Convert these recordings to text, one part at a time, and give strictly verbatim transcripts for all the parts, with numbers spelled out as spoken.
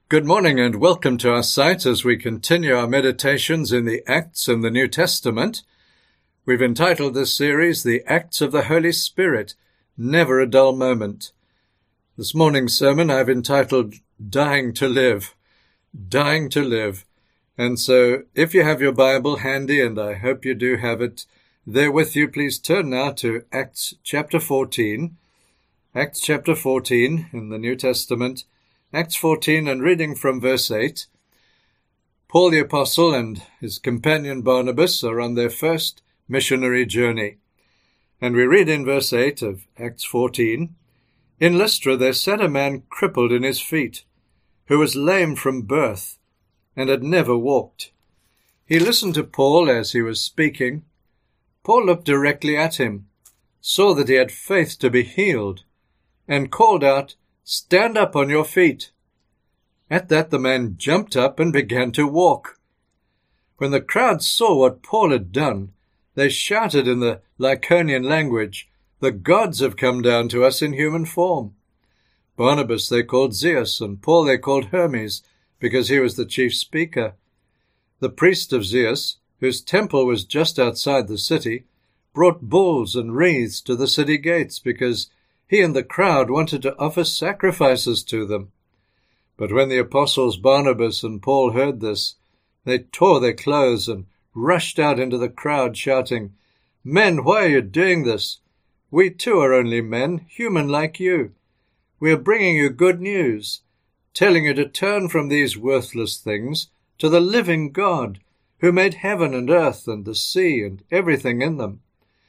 Good morning and welcome to our site as we continue our meditations in the Acts and the New Testament. We've entitled this series, The Acts of the Holy Spirit, Never a Dull Moment. This morning's sermon I've entitled, Dying to Live. Dying to Live. And so if you have your Bible handy, and I hope you do have it there with you, please turn now to Acts chapter fourteen. Acts chapter fourteen in the New Testament. Acts fourteen, and reading from verse eight, Paul the Apostle and his companion Barnabas are on their first missionary journey. And we read in verse eight of Acts fourteen, In Lystra there sat a man crippled in his feet, who was lame from birth, and had never walked. He listened to Paul as he was speaking. Paul looked directly at him, saw that he had faith to be healed, and called out, Stand up on your feet. At that the man jumped up and began to walk. When the crowd saw what Paul had done, they shouted in the Lycaonian language, The gods have come down to us in human form. Barnabas they called Zeus, and Paul they called Hermes, because he was the chief speaker. The priest of Zeus, whose temple was just outside the city, brought bulls and wreaths to the city gates, because he and the crowd wanted to offer sacrifices to them. But when the apostles Barnabas and Paul heard this, they tore their clothes and rushed out into the crowd, shouting, Men, why are you doing this? We too are only men, human like you. We are bringing you good news, telling you to turn from these worthless things to the living God, who made heaven and earth and the sea and everything in them.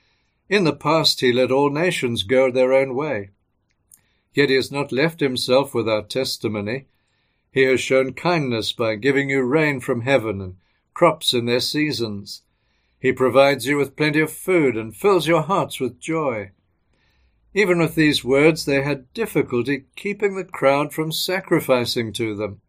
In the past he let all nations go their own way. Yet he has not left himself without testimony. He has shown kindness by giving you rain from heaven and crops in their seasons. He provides you with plenty of food and fills your hearts with joy. Even with these words they had difficulty keeping the crowd from sacrificing to them.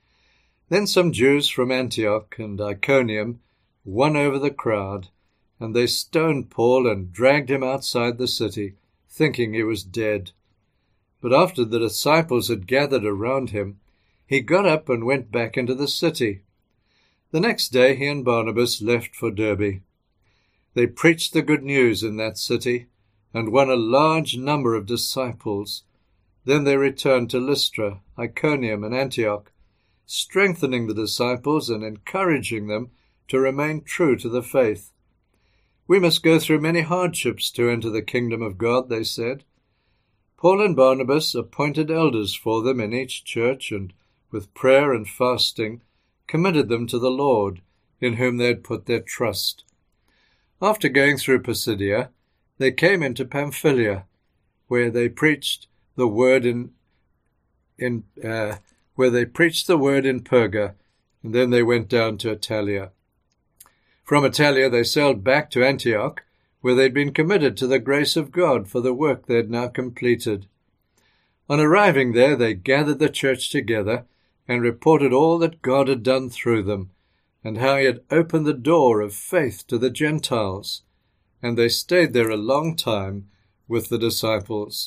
Then some Jews from Antioch and Iconium won over the crowd, and they stoned Paul and dragged him outside the city, thinking he was dead. But after the disciples had gathered around him, he got up and went back into the city. The next day he and Barnabas left for Derbe. They preached the good news in that city, and won a large number of disciples. Then they returned to Lystra, Iconium, and Antioch, strengthening the disciples and encouraging them to remain true to the faith. We must go through many hardships to enter the kingdom of God, they said. Paul and Barnabas appointed elders for them in each church, and with prayer and fasting committed them to the Lord, in whom they had put their trust. After going through Pisidia, they came into Pamphylia, where they preached the word in in uh, where they preached the word in Perga, and then they went down to Attalia. From Attalia they sailed back to Antioch, where they had been committed to the grace of God for the work they had now completed. On arriving there, they gathered the church together and reported all that God had done through them, and how he had opened the door of faith to the Gentiles. And they stayed there a long time with the disciples.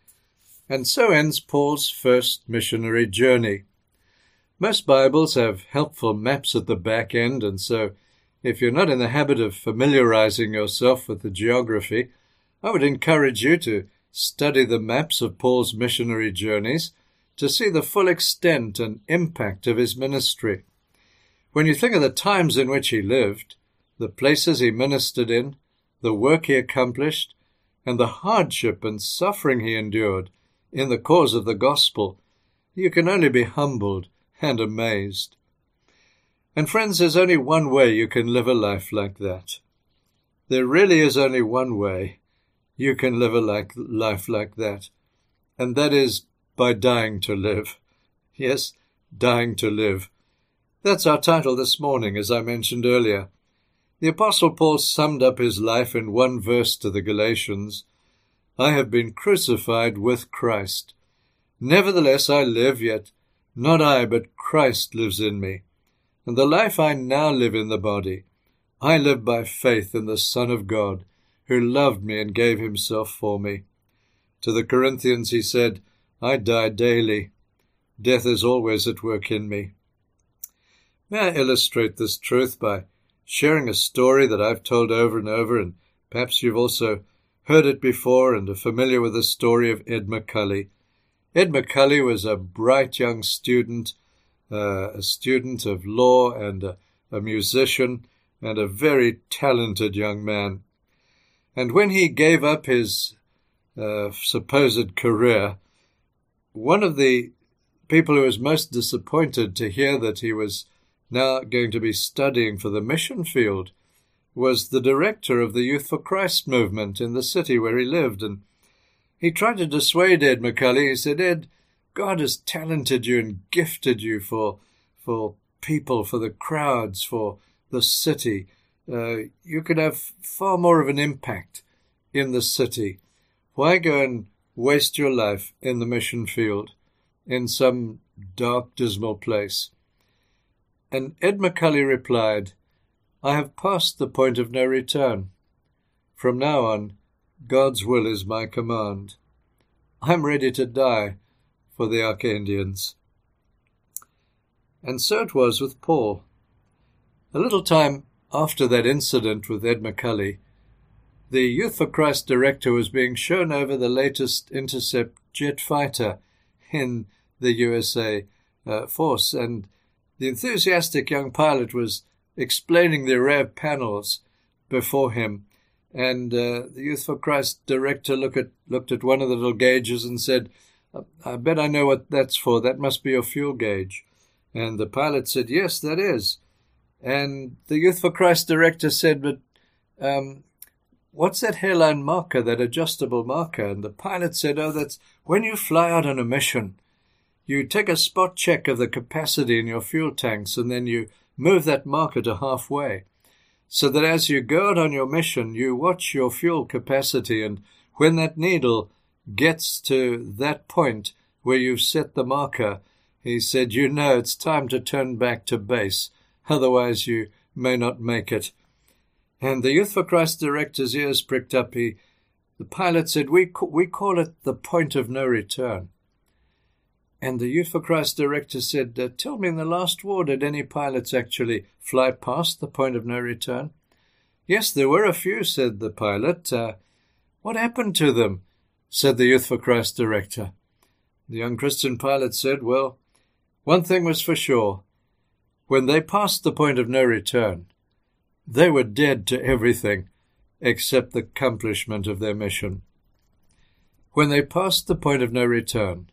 And so ends Paul's first missionary journey. Most Bibles have helpful maps at the back end, and so if you're not in the habit of familiarizing yourself with the geography, I would encourage you to study the maps of Paul's missionary journeys to see the full extent and impact of his ministry. When you think of the times in which he lived, the places he ministered in, the work he accomplished, and the hardship and suffering he endured in the cause of the gospel, you can only be humbled and amazed. And friends, there's only one way you can live a life like that. There really is only one way you can live a like, life like that, and that is by dying to live. Yes, dying to live. That's our title this morning, as I mentioned earlier. The Apostle Paul summed up his life in one verse to the Galatians, I have been crucified with Christ. Nevertheless I live, yet not I, but Christ lives in me. And the life I now live in the body, I live by faith in the Son of God, who loved me and gave himself for me. To the Corinthians he said, I die daily. Death is always at work in me. May I illustrate this truth by sharing a story that I've told over and over, and perhaps you've also heard it before and are familiar with the story of Ed McCully. Ed McCully was a bright young student, uh, a student of law and a, a musician, and a very talented young man. And when he gave up his uh, supposed career, one of the people who was most disappointed to hear that he was now going to be studying for the mission field was the director of the Youth for Christ movement in the city where he lived. And he tried to dissuade Ed McCully. He said, Ed, God has talented you and gifted you for, for people, for the crowds, for the city. Uh, you could have far more of an impact in the city. Why go and waste your life in the mission field, in some dark, dismal place? And Ed McCully replied, I have passed the point of no return. From now on, God's will is my command. I'm ready to die for the Arcadians. And so it was with Paul. A little time after that incident with Ed McCully, the Youth for Christ director was being shown over the latest intercept jet fighter in the U S A uh, force, and the enthusiastic young pilot was explaining the array of panels before him, and uh, the Youth for Christ director look at, looked at one of the little gauges and said, I bet I know what that's for. That must be your fuel gauge. And the pilot said, yes, that is. And the Youth for Christ director said, but um, what's that hairline marker, that adjustable marker? And the pilot said, oh, that's when you fly out on a mission. You take a spot check of the capacity in your fuel tanks, and then you move that marker to halfway, so that as you go out on your mission, you watch your fuel capacity, and when that needle gets to that point where you've set the marker, he said, you know it's time to turn back to base, otherwise you may not make it. And the Youth for Christ director's ears pricked up. He, the pilot said, we, we call it the point of no return. And the Youth for Christ director said, uh, tell me, in the last war, did any pilots actually fly past the point of no return? Yes, there were a few, said the pilot. Uh, what happened to them? Said the Youth for Christ director. The young Christian pilot said, well, one thing was for sure. When they passed the point of no return, they were dead to everything except the accomplishment of their mission. When they passed the point of no return,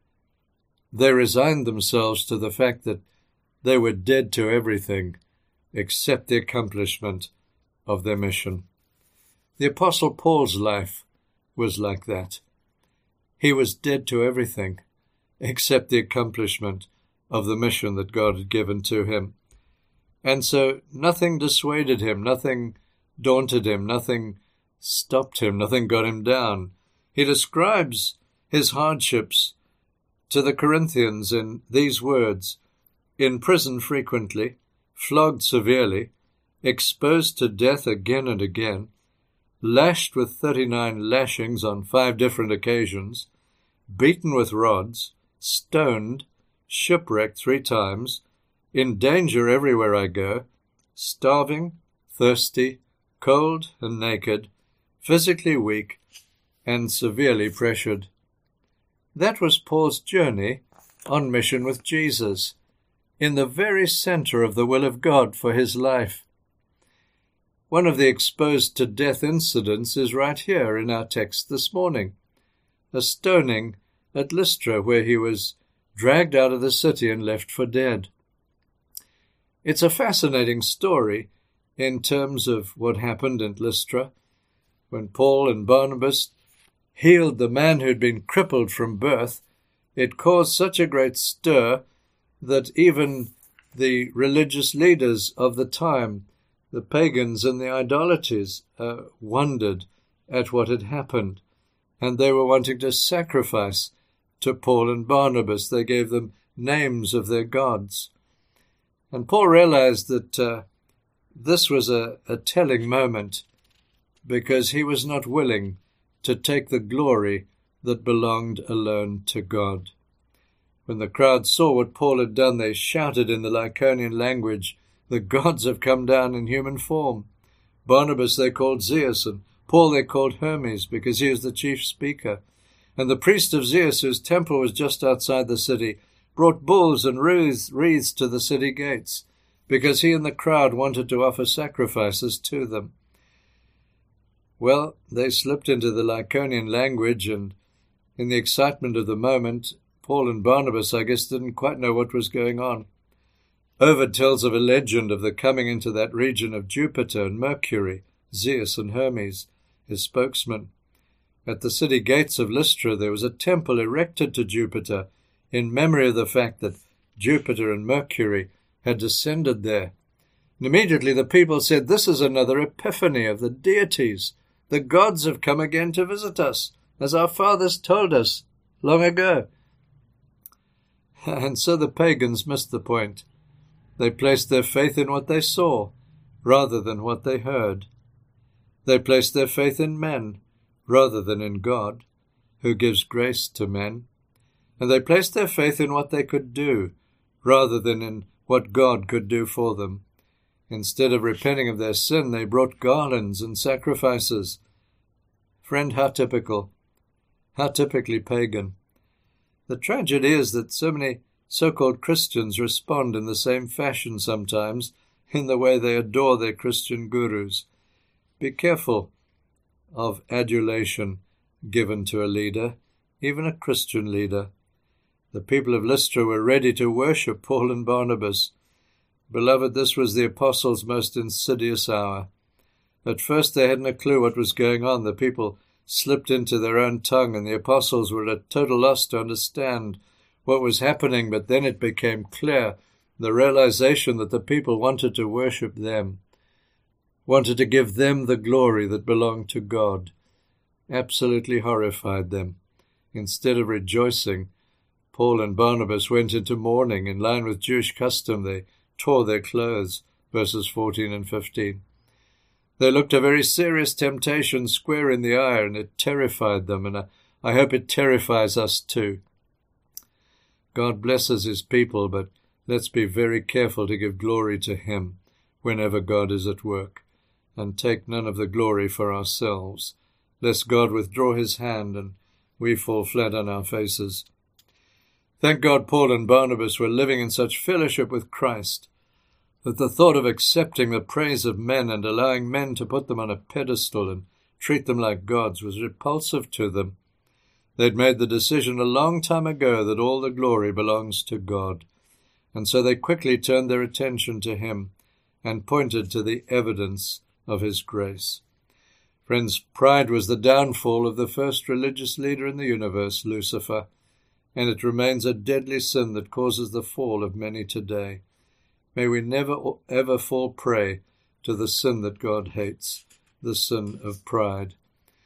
they resigned themselves to the fact that they were dead to everything except the accomplishment of their mission. The Apostle Paul's life was like that. He was dead to everything except the accomplishment of the mission that God had given to him. And so nothing dissuaded him, nothing daunted him, nothing stopped him, nothing got him down. He describes his hardships to the Corinthians in these words: in prison frequently, flogged severely, exposed to death again and again, lashed with thirty-nine lashings on five different occasions, beaten with rods, stoned, shipwrecked three times, in danger everywhere I go, starving, thirsty, cold and naked, physically weak, and severely pressured. That was Paul's journey on mission with Jesus, in the very center of the will of God for his life. One of the exposed to death incidents is right here in our text this morning, a stoning at Lystra, where he was dragged out of the city and left for dead. It's a fascinating story in terms of what happened in Lystra when Paul and Barnabas healed the man who'd been crippled from birth. It caused such a great stir that even the religious leaders of the time, the pagans and the idolaters, uh, wondered at what had happened, and they were wanting to sacrifice to Paul and Barnabas. They gave them names of their gods. And Paul realized that uh, this was a, a telling moment, because he was not willing to take the glory that belonged alone to God. When the crowd saw what Paul had done, they shouted in the Lycaonian language, "The gods have come down in human form." Barnabas they called Zeus, and Paul they called Hermes, because he was the chief speaker. And the priest of Zeus, whose temple was just outside the city, brought bulls and wreaths, wreaths to the city gates, because he and the crowd wanted to offer sacrifices to them. Well, they slipped into the Lycaonian language, and in the excitement of the moment, Paul and Barnabas, I guess, didn't quite know what was going on. Ovid tells of a legend of the coming into that region of Jupiter and Mercury, Zeus and Hermes, his spokesman. At the city gates of Lystra there was a temple erected to Jupiter in memory of the fact that Jupiter and Mercury had descended there. And immediately the people said, "This is another epiphany of the deities. The gods have come again to visit us, as our fathers told us long ago." And so the pagans missed the point. They placed their faith in what they saw, rather than what they heard. They placed their faith in men, rather than in God, who gives grace to men. And they placed their faith in what they could do, rather than in what God could do for them. Instead of repenting of their sin, they brought garlands and sacrifices. Friend, how typical, how typically pagan. The tragedy is that so many so-called Christians respond in the same fashion sometimes, in the way they adore their Christian gurus. Be careful of adulation given to a leader, even a Christian leader. The people of Lystra were ready to worship Paul and Barnabas. Beloved, this was the apostles' most insidious hour. At first they hadn't a clue what was going on. The people slipped into their own tongue, and the apostles were at a total loss to understand what was happening, but then it became clear, the realization that the people wanted to worship them, wanted to give them the glory that belonged to God, absolutely horrified them. Instead of rejoicing, Paul and Barnabas went into mourning. In line with Jewish custom, they tore their clothes, verses fourteen and fifteen. They looked a very serious temptation square in the eye, and it terrified them, and I, I hope it terrifies us too. God blesses his people, but let's be very careful to give glory to him whenever God is at work, and take none of the glory for ourselves, lest God withdraw his hand and we fall flat on our faces. Thank God Paul and Barnabas were living in such fellowship with Christ that the thought of accepting the praise of men and allowing men to put them on a pedestal and treat them like gods was repulsive to them. They'd made the decision a long time ago that all the glory belongs to God, and so they quickly turned their attention to him and pointed to the evidence of his grace. Friends, pride was the downfall of the first religious leader in the universe, Lucifer, and it remains a deadly sin that causes the fall of many today. May we never ever fall prey to the sin that God hates, the sin of pride.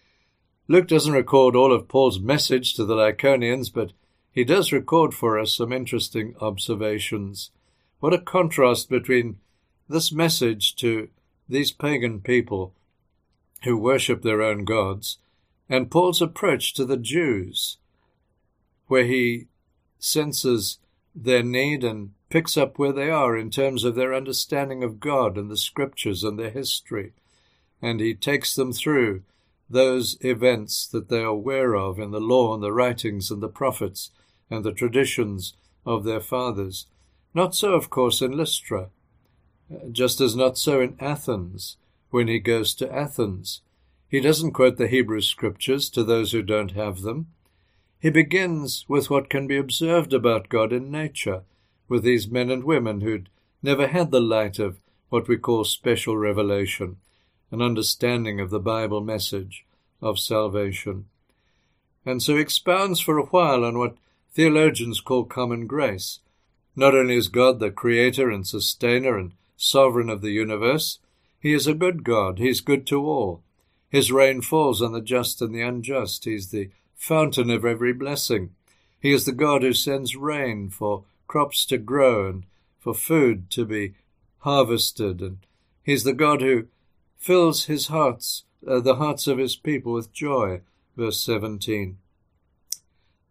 Luke doesn't record all of Paul's message to the Lycaonians, but he does record for us some interesting observations. What a contrast between this message to these pagan people who worship their own gods and Paul's approach to the Jews, where he senses their need and picks up where they are in terms of their understanding of God and the Scriptures and their history, and he takes them through those events that they are aware of in the law and the writings and the prophets and the traditions of their fathers. Not so, of course, in Lystra, just as not so in Athens. When he goes to Athens, he doesn't quote the Hebrew Scriptures to those who don't have them. He begins with what can be observed about God in nature, with these men and women who'd never had the light of what we call special revelation, an understanding of the Bible message of salvation. And so he expounds for a while on what theologians call common grace. Not only is God the creator and sustainer and sovereign of the universe, he is a good God. He's good to all. His rain falls on the just and the unjust. He's the fountain of every blessing. He is the God who sends rain for crops to grow and for food to be harvested. And he's the God who fills his hearts, uh, the hearts of his people with joy, verse seventeen.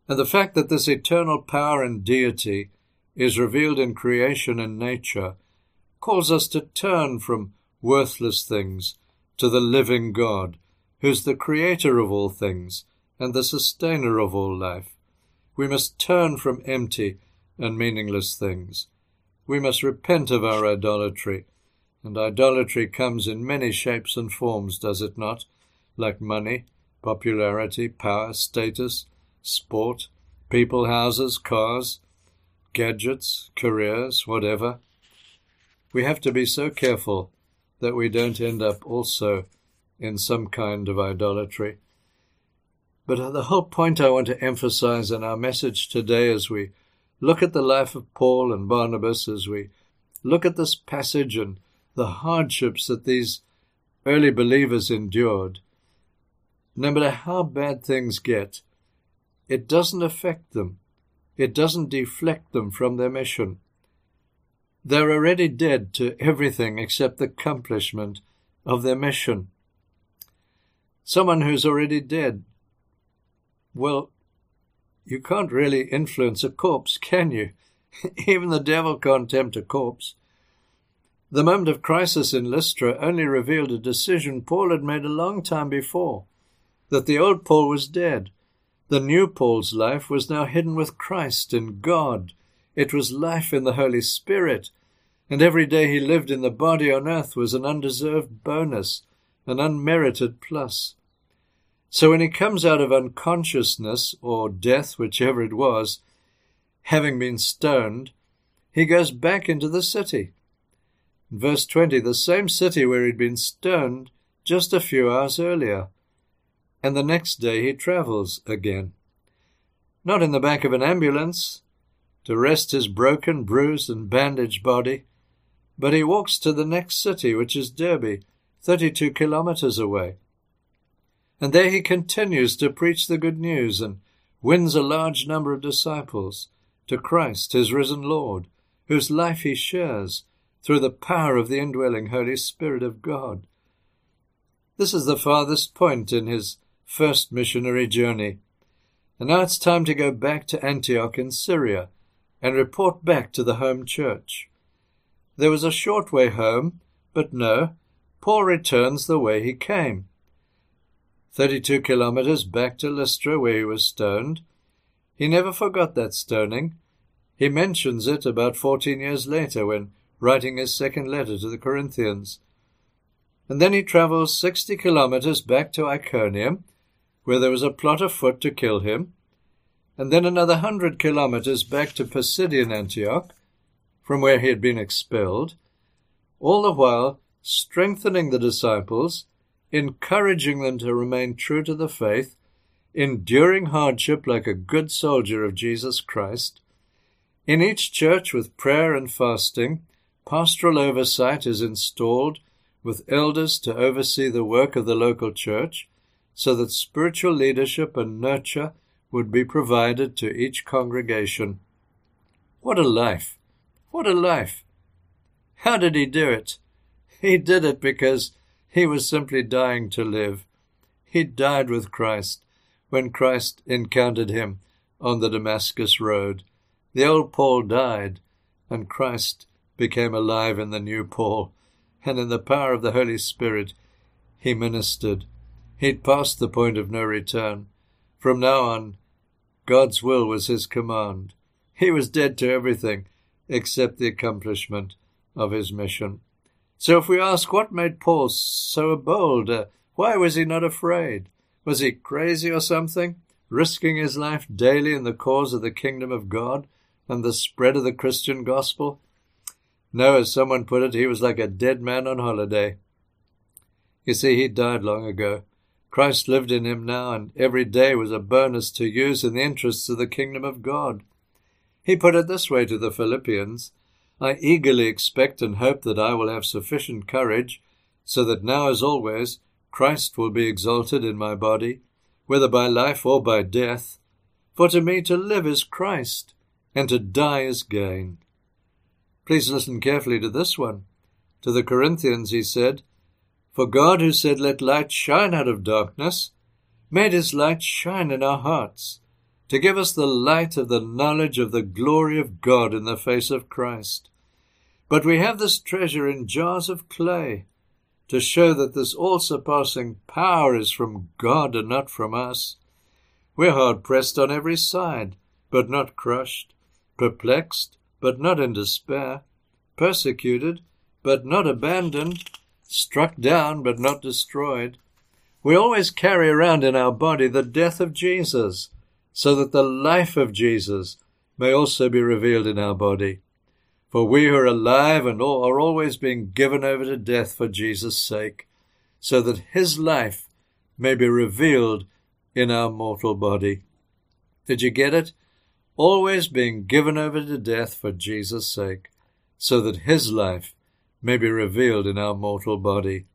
And the fact that this eternal power and deity is revealed in creation and nature calls us to turn from worthless things to the living God, who's the creator of all things and the sustainer of all life. We must turn from empty and meaningless things. We must repent of our idolatry, and idolatry comes in many shapes and forms, does it not? Like money, popularity, power, status, sport, people, houses, cars, gadgets, careers, whatever. We have to be so careful that we don't end up also in some kind of idolatry. But the whole point I want to emphasize in our message today, as we look at the life of Paul and Barnabas, as we look at this passage and the hardships that these early believers endured, no matter how bad things get, it doesn't affect them. It doesn't deflect them from their mission. They're already dead to everything except the accomplishment of their mission. Someone who's already dead, well, you can't really influence a corpse, can you? Even the devil can't tempt a corpse. The moment of crisis in Lystra only revealed a decision Paul had made a long time before, that the old Paul was dead. The new Paul's life was now hidden with Christ in God. It was life in the Holy Spirit, and every day he lived in the body on earth was an undeserved bonus, an unmerited plus. So when he comes out of unconsciousness, or death, whichever it was, having been stoned, he goes back into the city. In verse twenty, the same city where he'd been stoned just a few hours earlier. And the next day he travels again. Not in the back of an ambulance, to rest his broken, bruised, and bandaged body, but he walks to the next city, which is Derbe, thirty-two kilometers away. And there he continues to preach the good news and wins a large number of disciples to Christ, his risen Lord, whose life he shares through the power of the indwelling Holy Spirit of God. This is the farthest point in his first missionary journey. And now it's time to go back to Antioch in Syria and report back to the home church. There was a short way home, but no, Paul returns the way he came. Thirty-two kilometers back to Lystra, where he was stoned. He never forgot that stoning. He mentions it about fourteen years later when writing his second letter to the Corinthians. And then he travels sixty kilometers back to Iconium, where there was a plot afoot to kill him, and then another hundred kilometers back to Pisidian Antioch, from where he had been expelled, all the while strengthening the disciples, encouraging them to remain true to the faith, enduring hardship like a good soldier of Jesus Christ. In each church, with prayer and fasting, pastoral oversight is installed with elders to oversee the work of the local church, so that spiritual leadership and nurture would be provided to each congregation. What a life! What a life! How did he do it? He did it because he was simply dying to live. He died with Christ when Christ encountered him on the Damascus road. The old Paul died, and Christ became alive in the new Paul, and in the power of the Holy Spirit he ministered. He'd passed the point of no return. From now on, God's will was his command. He was dead to everything except the accomplishment of his mission. So if we ask what made Paul so bold, uh, why was he not afraid? Was he crazy or something, risking his life daily in the cause of the kingdom of God and the spread of the Christian gospel? No, as someone put it, he was like a dead man on holiday. You see, he died long ago. Christ lived in him now, and every day was a bonus to use in the interests of the kingdom of God. He put it this way to the Philippians: I eagerly expect and hope that I will have sufficient courage, so that now as always Christ will be exalted in my body, whether by life or by death. For to me to live is Christ, and to die is gain. Please listen carefully to this one. To the Corinthians he said, For God, who said, Let light shine out of darkness, made his light shine in our hearts, to give us the light of the knowledge of the glory of God in the face of Christ. But we have this treasure in jars of clay, to show that this all-surpassing power is from God and not from us. We're hard-pressed on every side, but not crushed, perplexed, but not in despair, persecuted, but not abandoned, struck down, but not destroyed. We always carry around in our body the death of Jesus, so that the life of Jesus may also be revealed in our body. For we who are alive and all are always being given over to death for Jesus' sake, so that his life may be revealed in our mortal body. Did you get it? Always being given over to death for Jesus' sake, so that his life may be revealed in our mortal body.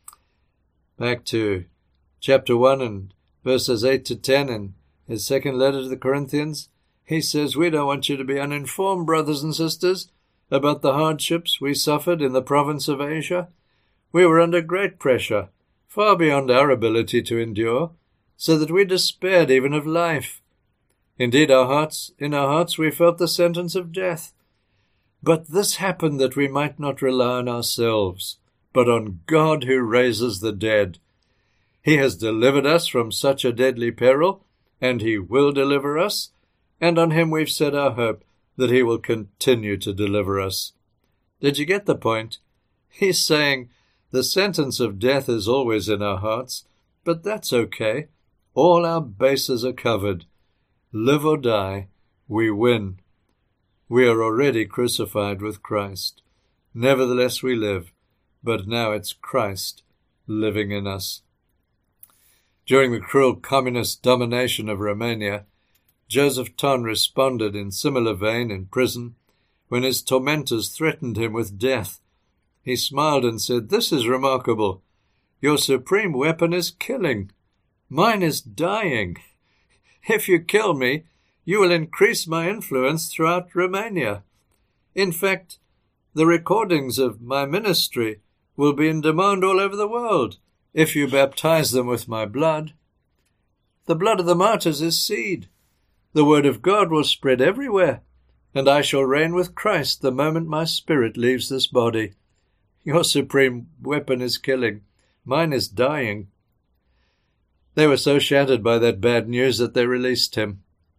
Back to chapter one and verses eight to ten in his second letter to the Corinthians. He says, we don't want you to be uninformed, brothers and sisters, about the hardships we suffered in the province of Asia. We were under great pressure, far beyond our ability to endure, so that we despaired even of life. Indeed, our hearts, in our hearts we felt the sentence of death. But this happened that we might not rely on ourselves, but on God who raises the dead. He has delivered us from such a deadly peril, and he will deliver us, and on him we've set our hope that he will continue to deliver us. Did you get the point? He's saying the sentence of death is always in our hearts, but that's okay. All our bases are covered. Live or die, we win. We are already crucified with Christ. Nevertheless we live, but now it's Christ living in us. During the cruel communist domination of Romania, Joseph Ton responded in similar vein in prison when his tormentors threatened him with death. He smiled and said, "This is remarkable. Your supreme weapon is killing. Mine is dying. If you kill me, you will increase my influence throughout Romania. In fact, the recordings of my ministry will be in demand all over the world if you baptize them with my blood. The blood of the martyrs is seed. The word of God will spread everywhere, and I shall reign with Christ the moment my spirit leaves this body. Your supreme weapon is killing. Mine is dying." They were so shattered by that bad news that they released him.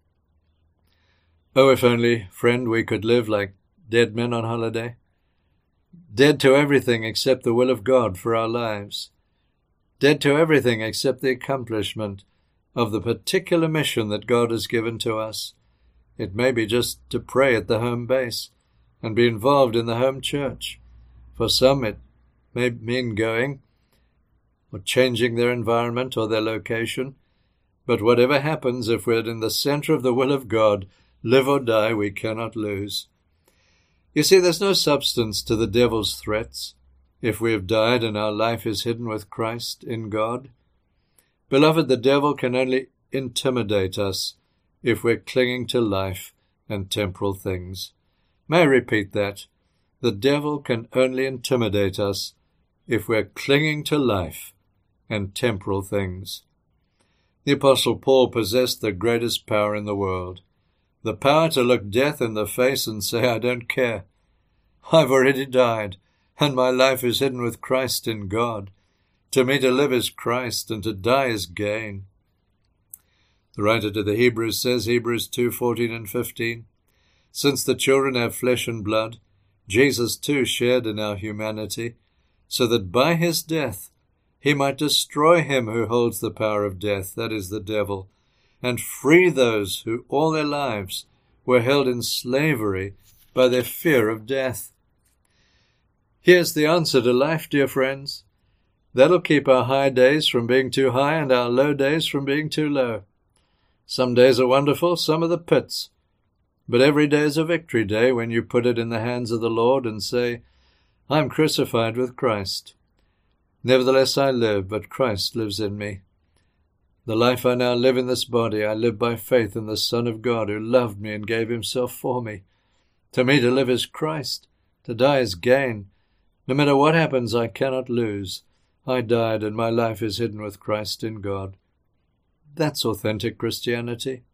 Oh, if only, friend, we could live like dead men on holiday. Dead to everything except the will of God for our lives. Dead to everything except the accomplishment of the particular mission that God has given to us. It may be just to pray at the home base and be involved in the home church. For some it may mean going or changing their environment or their location. But whatever happens, if we're in the center of the will of God, live or die, we cannot lose. You see, there's no substance to the devil's threats if we have died and our life is hidden with Christ in God. Beloved, the devil can only intimidate us if we're clinging to life and temporal things. May I repeat that? The devil can only intimidate us if we're clinging to life and temporal things. The Apostle Paul possessed the greatest power in the world, the power to look death in the face and say, "I don't care. I've already died, and my life is hidden with Christ in God. To me to live is Christ, and to die is gain." The writer to the Hebrews says, Hebrews two fourteen and fifteen, "Since the children have flesh and blood, Jesus too shared in our humanity, so that by his death he might destroy him who holds the power of death, that is, the devil, and free those who all their lives were held in slavery by their fear of death." Here's the answer to life, dear friends. That'll keep our high days from being too high and our low days from being too low. Some days are wonderful, some are the pits. But every day is a victory day when you put it in the hands of the Lord and say, "I'm crucified with Christ. Nevertheless I live, but Christ lives in me. The life I now live in this body, I live by faith in the Son of God who loved me and gave himself for me. To me to live is Christ, to die is gain. No matter what happens, I cannot lose. I died, and my life is hidden with Christ in God." That's authentic Christianity.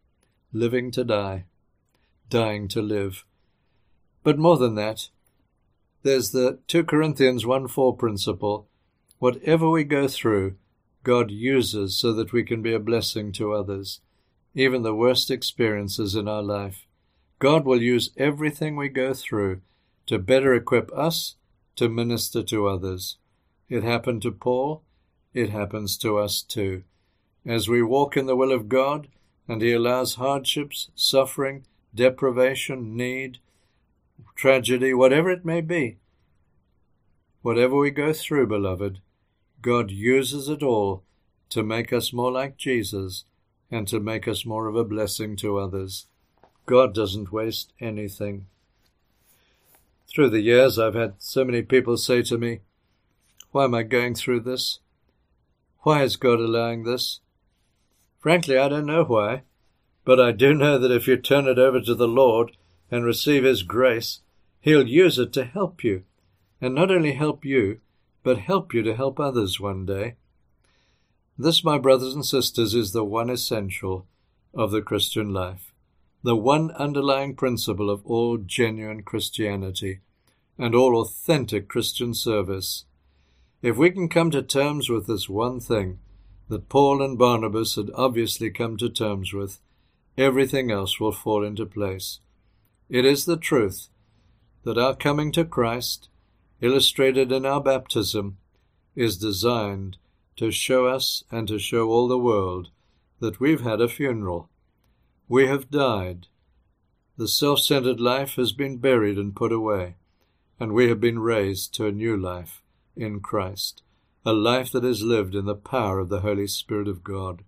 living to die, dying to live. But more than that, there's the two Corinthians one four principle. Whatever we go through, God uses so that we can be a blessing to others. Even the worst experiences in our life, God will use everything we go through to better equip us to minister to others. It happened to Paul. It happens to us too. As we walk in the will of God, and He allows hardships, suffering, deprivation, need, tragedy, whatever it may be, whatever we go through, beloved, God uses it all to make us more like Jesus and to make us more of a blessing to others. God doesn't waste anything. Through the years, I've had so many people say to me, "Why am I going through this? Why is God allowing this?" Frankly, I don't know why, but I do know that if you turn it over to the Lord and receive His grace, He'll use it to help you, and not only help you, but help you to help others one day. This, my brothers and sisters, is the one essential of the Christian life, the one underlying principle of all genuine Christianity and all authentic Christian service. If we can come to terms with this one thing that Paul and Barnabas had obviously come to terms with, everything else will fall into place. It is the truth that our coming to Christ, illustrated in our baptism, is designed to show us and to show all the world that we've had a funeral. We have died. The self-centered life has been buried and put away, and we have been raised to a new life in Christ, a life that is lived in the power of the Holy Spirit of God.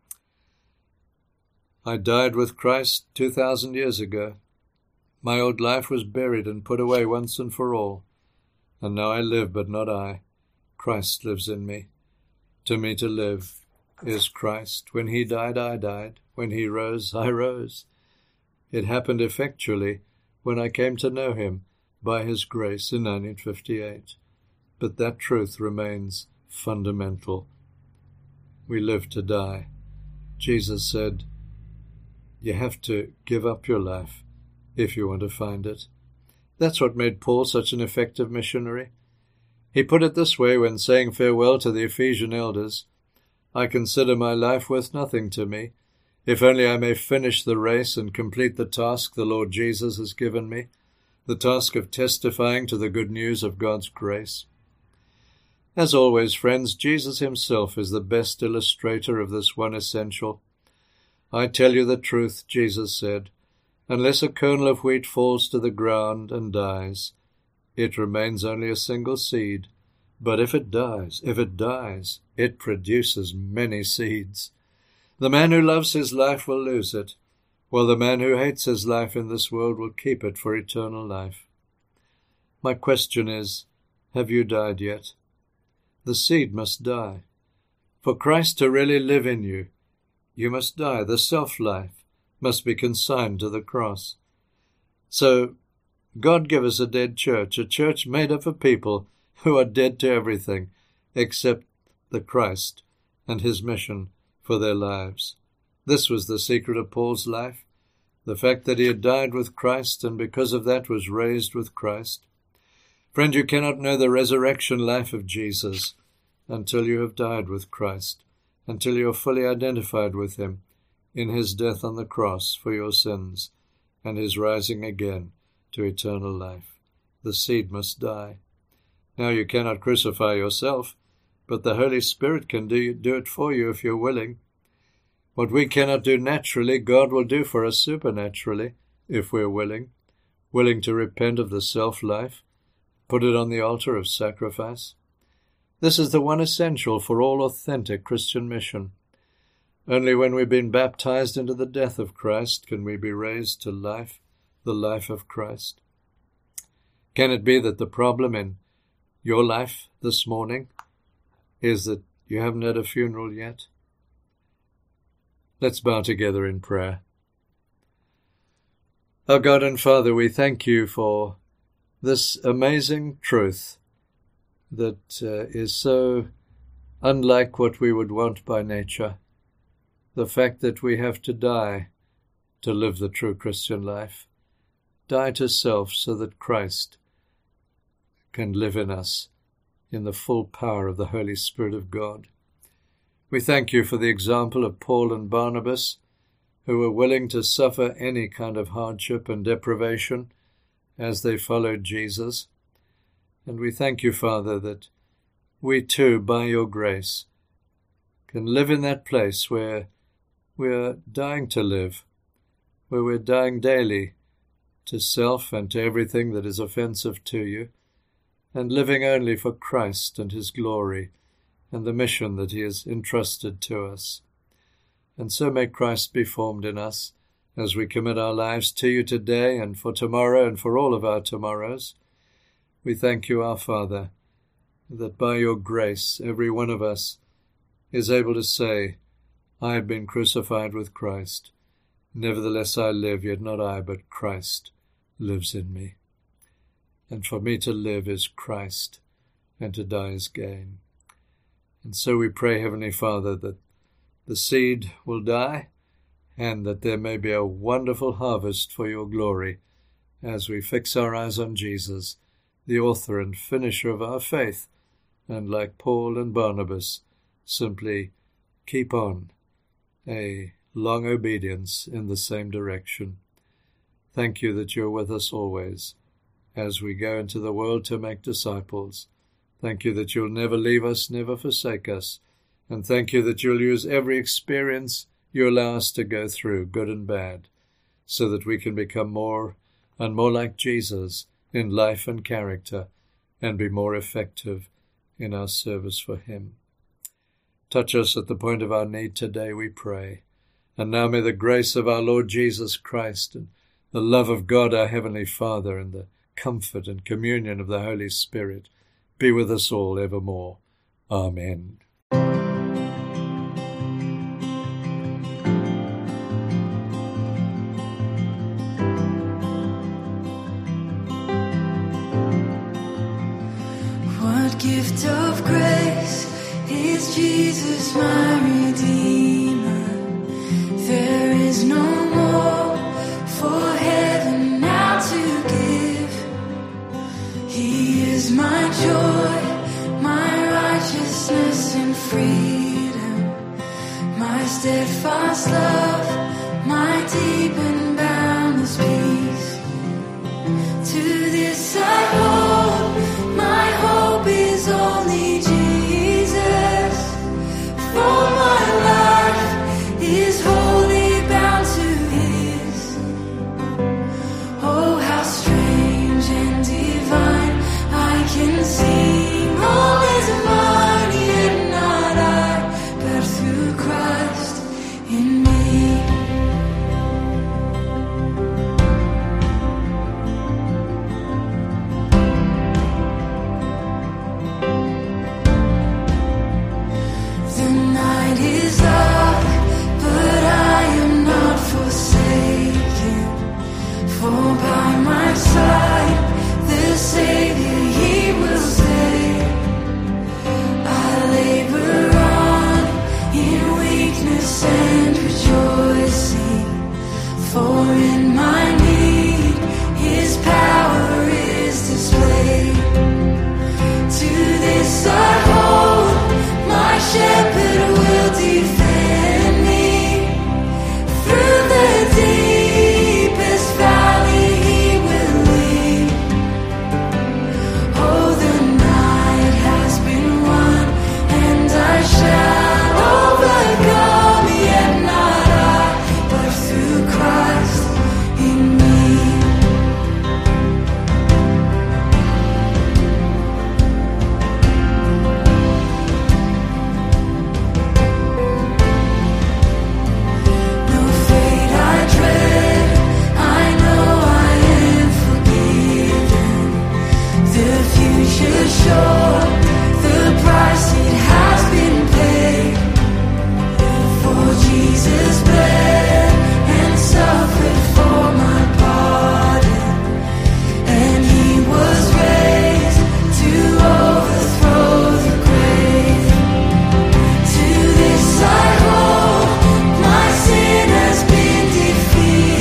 I died with Christ two thousand years ago. My old life was buried and put away once and for all. And now I live, but not I. Christ lives in me. To me to live is Christ. When He died, I died. When He rose, I rose. It happened effectually when I came to know Him by His grace in nineteen fifty-eight. But that truth remains fundamental. We live to die. Jesus said, you have to give up your life if you want to find it. That's what made Paul such an effective missionary. He put it this way when saying farewell to the Ephesian elders, "I consider my life worth nothing to me, if only I may finish the race and complete the task the Lord Jesus has given me, the task of testifying to the good news of God's grace." As always, friends, Jesus Himself is the best illustrator of this one essential. "I tell you the truth," Jesus said, "unless a kernel of wheat falls to the ground and dies, it remains only a single seed. But if it dies, if it dies, it produces many seeds. The man who loves his life will lose it, while the man who hates his life in this world will keep it for eternal life." My question is, have you died yet? The seed must die. For Christ to really live in you, you must die. The self-life must be consigned to the cross. So, God give us a dead church, a church made up of people who are dead to everything except the Christ and His mission for their lives. This was the secret of Paul's life, the fact that he had died with Christ and because of that was raised with Christ. Friend, you cannot know the resurrection life of Jesus until you have died with Christ, until you are fully identified with Him in His death on the cross for your sins and His rising again to eternal life. The seed must die. Now you cannot crucify yourself, but the Holy Spirit can do, do it for you if you're willing. What we cannot do naturally, God will do for us supernaturally if we're willing, willing to repent of the self-life, put it on the altar of sacrifice. This is the one essential for all authentic Christian mission. Only when we've been baptized into the death of Christ can we be raised to life, the life of Christ. Can it be that the problem in your life this morning is that you haven't had a funeral yet? Let's bow together in prayer. Our God and Father, we thank You for this amazing truth that uh, is so unlike what we would want by nature. The fact that we have to die to live the true Christian life. Die to self so that Christ can live in us in the full power of the Holy Spirit of God. We thank you for the example of Paul and Barnabas, who were willing to suffer any kind of hardship and deprivation as they followed Jesus. And we thank you, Father, that we too, by your grace, can live in that place where we're dying to live, where we're dying daily to self and to everything that is offensive to you, and living only for Christ and his glory and the mission that he has entrusted to us. And so may Christ be formed in us as we commit our lives to you today and for tomorrow and for all of our tomorrows. We thank you, our Father, that by your grace every one of us is able to say, I have been crucified with Christ. Nevertheless I live, yet not I, but Christ lives in me. And for me to live is Christ, and to die is gain. And so we pray, Heavenly Father, that the seed will die, and that there may be a wonderful harvest for your glory as we fix our eyes on Jesus, the author and finisher of our faith, and like Paul and Barnabas, simply keep on a long obedience in the same direction. Thank you that you're with us always as we go into the world to make disciples. Thank you that you'll never leave us, never forsake us. And thank you that you'll use every experience you allow us to go through, good and bad, so that we can become more and more like Jesus in life and character and be more effective in our service for him. Touch us at the point of our need today, we pray. And now may the grace of our Lord Jesus Christ and the love of God our Heavenly Father and the comfort and communion of the Holy Spirit be with us all evermore. Amen. What gift of grace is Jesus my Redeemer? There is no more for heaven now to give. He is my joy, my righteousness and freedom, my steadfast love, my deep and boundless peace. To this I hold, my hope is only Jesus, for my life is wholly bound to his. Oh, how strange and divine, I can sing all is mine, yet not I, but through Christ in me. The night is dark, but I am not forsaken, for by my side the Savior he will stay. I labor on in weakness and rejoicing, for in my need his power is displayed. To this I hold, my shepherd will defend me. Through the deepest valley he will lead. Oh, the night has been won, and I shall overcome, yet not I, but through Christ in me. No fate I dread, I know I am forgiven. The future sure, the price it has been paid. For Jesus bled and suffered for my pardon, and he was raised to overthrow the grave. To this I hold, my sin has been defeated.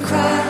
Christ.